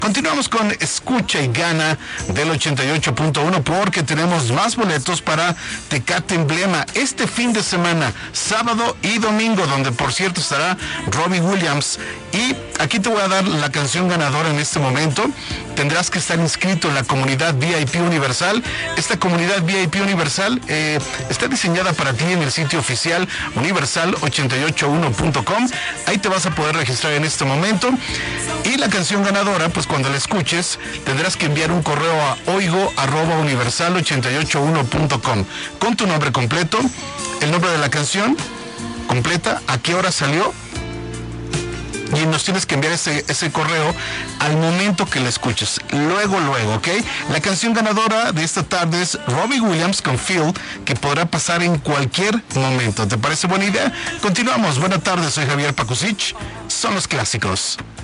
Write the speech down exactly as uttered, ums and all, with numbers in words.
Continuamos con Escucha y Gana del ochenta y ocho punto uno porque tenemos más boletos para Tecate Emblema este fin de semana, sábado y domingo, donde por cierto estará Robbie Williams. Y aquí te voy a dar la canción ganadora en este momento. Tendrás que estar inscrito en la comunidad V I P Universal. Esta comunidad V I P Universal eh, está diseñada para ti en el sitio oficial universal ochenta y ocho uno punto com. Ahí te vas a poder registrar en este momento. Y la canción ganadora, pues cuando la escuches, tendrás que enviar un correo a oigo arroba universal ochenta y ocho uno punto com con tu nombre completo, el nombre de la canción completa, a qué hora salió, y nos tienes que enviar ese, ese correo al momento que la escuches. Luego, luego, ¿ok? La canción ganadora de esta tarde es Robbie Williams con Feel, que podrá pasar en cualquier momento. ¿Te parece buena idea? Continuamos. Buenas tardes, soy Javier Pakusich. Son los clásicos.